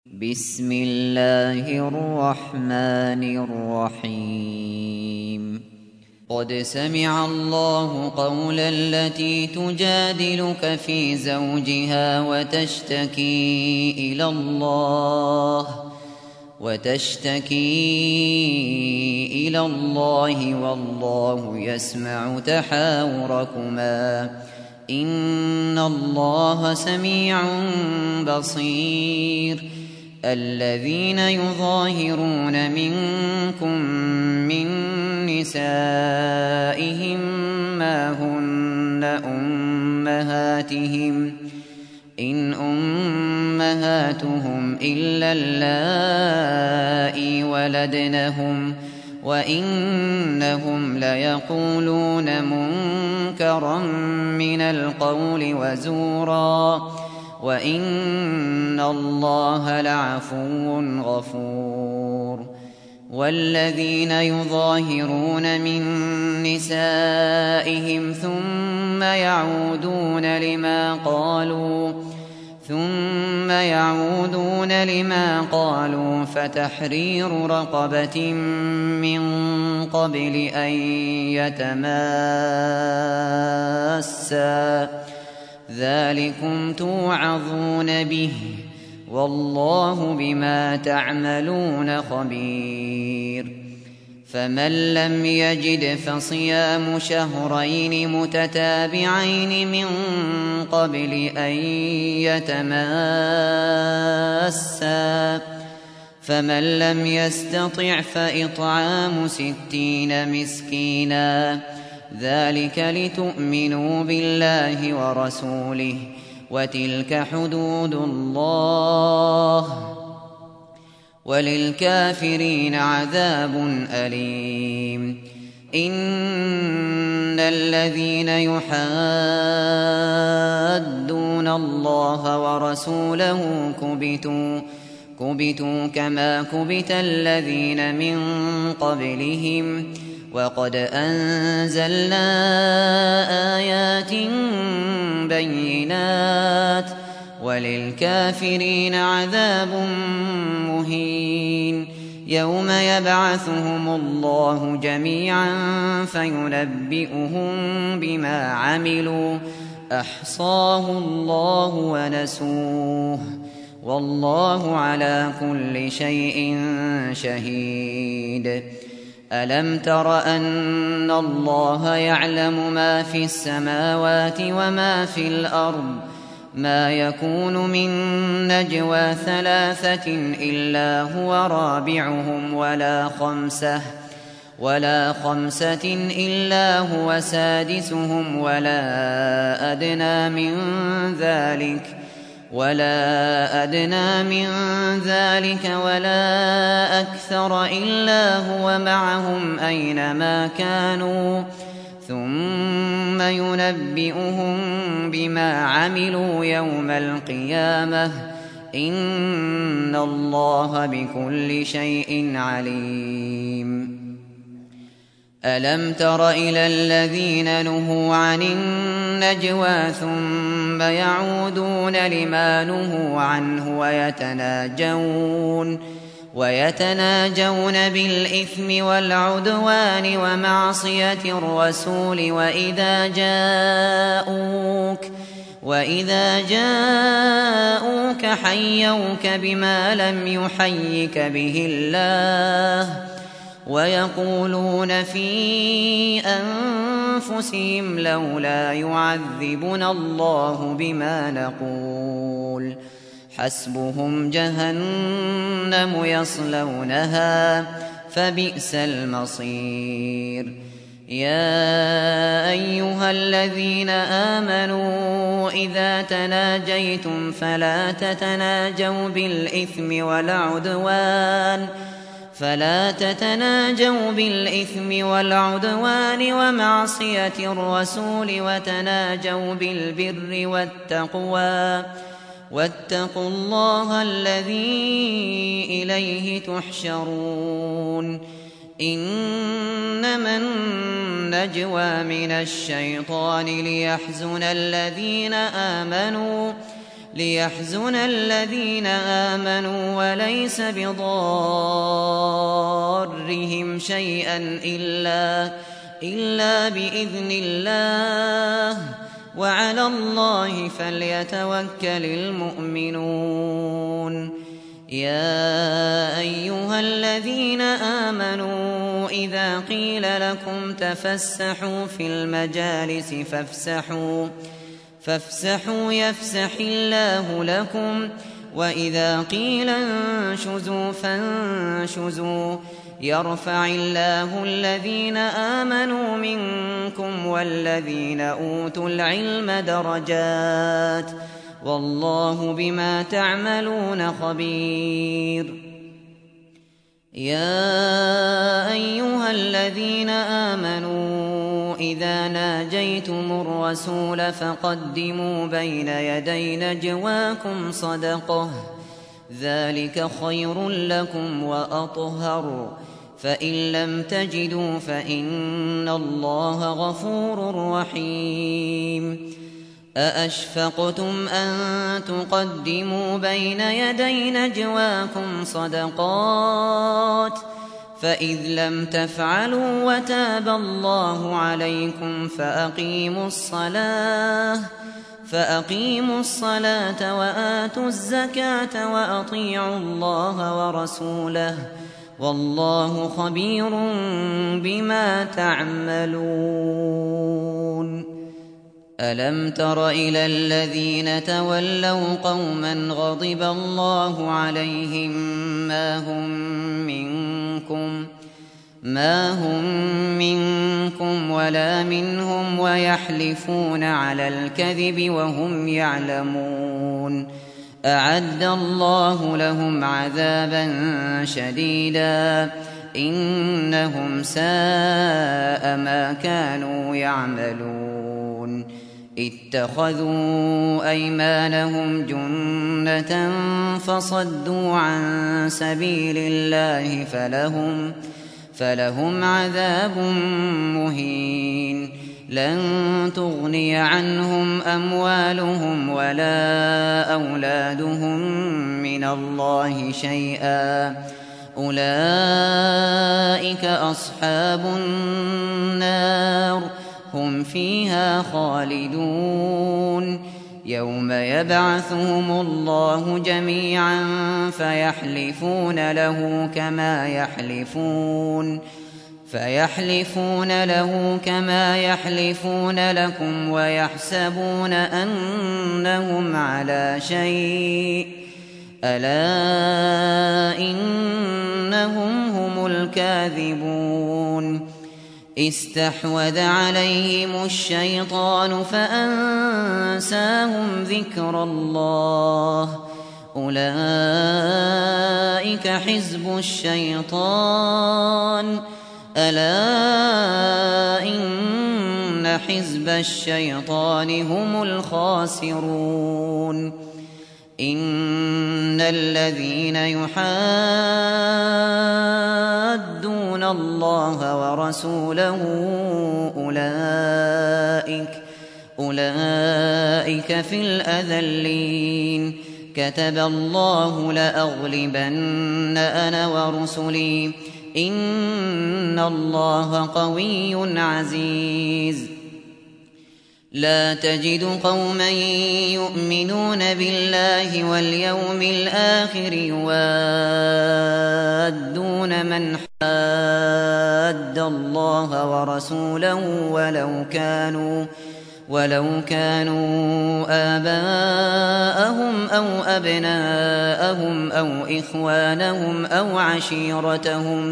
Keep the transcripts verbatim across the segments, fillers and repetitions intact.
بسم الله الرحمن الرحيم قد سمع الله قول التي تجادلك في زوجها وتشتكي إلى الله وتشتكي إلى الله والله يسمع تحاوركما إن الله سميع بصير الذين يظاهرون منكم من نسائهم ما هن أمهاتهم إن أمهاتهم إلا اللائي ولدنهم وإنهم ليقولون منكرا من القول وزورا وإن الله لعفو غفور والذين يظاهرون من نسائهم ثم يعودون لما قالوا ثم يعودون لما قالوا فتحرير رقبة من قبل أن يتماسا ذلكم توعظون به والله بما تعملون خبير فمن لم يجد فصيام شهرين متتابعين من قبل أن يتماسا فمن لم يستطع فإطعام ستين مسكينا ذلك لتؤمنوا بالله ورسوله وتلك حدود الله وللكافرين عذاب أليم إن الذين يحادون الله ورسوله كبتوا كبتوا كما كبت الذين من قبلهم وقد أنزلنا آيات بينات وللكافرين عذاب مهين يوم يبعثهم الله جميعا فينبئهم بما عملوا أحصاه الله ونسوه والله على كل شيء شهيد ألم تر أن الله يعلم ما في السماوات وما في الأرض ما يكون من نجوى ثلاثة إلا هو رابعهم ولا خمسة ولا خمسة إلا هو سادسهم ولا أدنى من ذلك ولا أدنى من ذلك ولا أكثر إلا هو معهم أينما كانوا ثم ينبئهم بما عملوا يوم القيامة إن الله بكل شيء عليم ألم تر إلى الذين نهوا عن النجوى ثم يعودون لما نهوا عنه ويتناجون ويتناجون بالإثم والعدوان ومعصية الرسول وإذا جاءوك وإذا جاءوك حيوك بما لم يحيك به الله ويقولون في أنفسهم لولا يعذبنا الله بما نقول حسبهم جهنم يصلونها فبئس المصير يا أيها الذين آمنوا إذا تناجيتم فلا تتناجوا بالإثم والعدوان فلا تتناجوا بالإثم والعدوان ومعصية الرسول وتناجوا بالبر والتقوى واتقوا الله الذي إليه تحشرون إنما النجوى من الشيطان ليحزن الذين آمنوا ليحزن الذين آمنوا وليس بضارهم شيئا إلا, إلا بإذن الله وعلى الله فليتوكل المؤمنون. يا أيها الذين آمنوا إذا قيل لكم تفسحوا في المجالس فافسحوا فافسحوا يفسح الله لكم وإذا قيل انشزوا فانشزوا يرفع الله الذين آمنوا منكم والذين أوتوا العلم درجات والله بما تعملون خبير. يا أيها الذين آمنوا إذا ناجيتم الرسول فقدموا بين يدي نجواكم صدقة ذلك خير لكم وأطهر فإن لم تجدوا فإن الله غفور رحيم. أأشفقتم أن تقدموا بين يدي نجواكم صدقات فإذ لم تفعلوا وتاب الله عليكم فأقيموا الصلاة فأقيموا الصلاة وآتوا الزكاة وأطيعوا الله ورسوله والله خبير بما تعملون. ألم تر إلى الذين تولوا قوما غضب الله عليهم ما هم منكم ما هم منكم ولا منهم ويحلفون على الكذب وهم يعلمون أعد الله لهم عذابا شديدا إنهم ساء ما كانوا يعملون. اتخذوا أيمانهم جنة فصدوا عن سبيل الله فلهم فلهم عذاب مهين. لن تغني عنهم أموالهم ولا أولادهم من الله شيئا أولئك أصحاب النار هم فيها خالدون. يوم يبعثهم الله جميعا فيحلفون له كما يحلفون فيحلفون له كما يحلفون لكم ويحسبون أنهم على شيء ألا إنهم هم الكاذبون. استحوذ عليهم الشيطان فأنساهم ذكر الله أولئك حزب الشيطان ألا إن حزب الشيطان هم الخاسرون. إن الذين يحادون الله ورسوله أولئك أولئك في الأذلين. كتب الله لأغلبن أنا ورسلي إن الله قوي عزيز. لا تجد قوما يؤمنون بالله واليوم الآخر يوادون من حاد الله ورسوله ولو كانوا ولو كانوا آباءهم أو أبناءهم أو إخوانهم أو عشيرتهم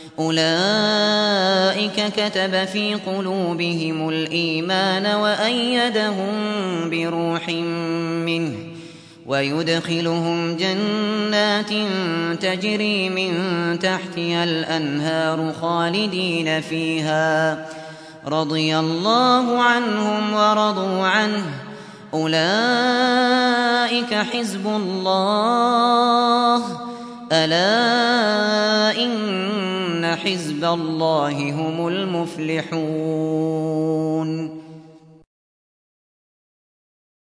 أولئك كتب في قلوبهم الإيمان وأيدهم بروح منه ويدخلهم جنات تجري من تحتها الأنهار خالدين فيها رضي الله عنهم ورضوا عنه أولئك حزب الله ألا إن حزب الله هم المفلحون.